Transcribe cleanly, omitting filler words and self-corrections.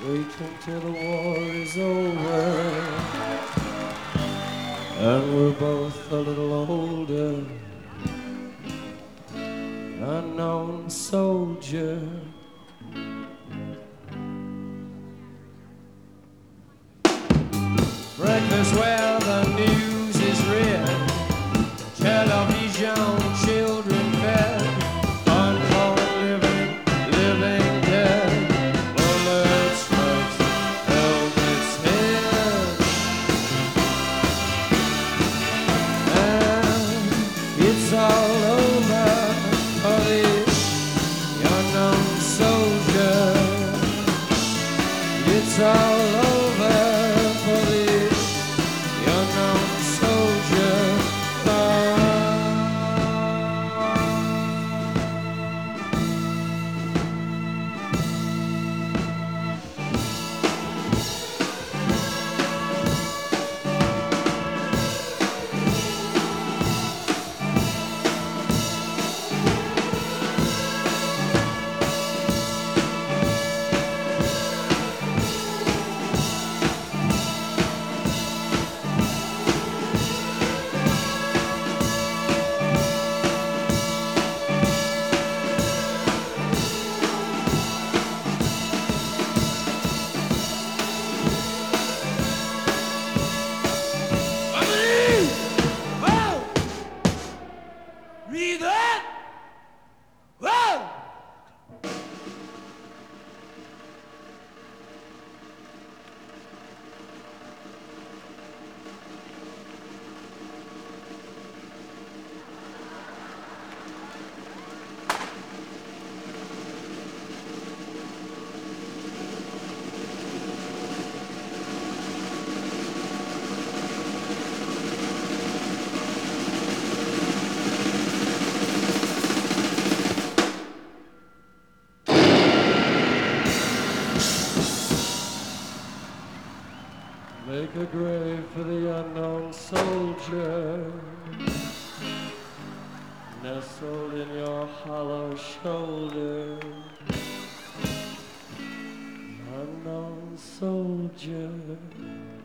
Wait until the war is over and we're both a little older. Unknown soldier. Breakfast where the news is read, television, children fed, unborn living, living dead. Bullet strikes helmet's head, and it's all over for this unknown soldier. It's all over for this unknown soldier. Read that! Whoa! Make a grave for the unknown soldier, nestled in your hollow shoulder. Unknown soldier.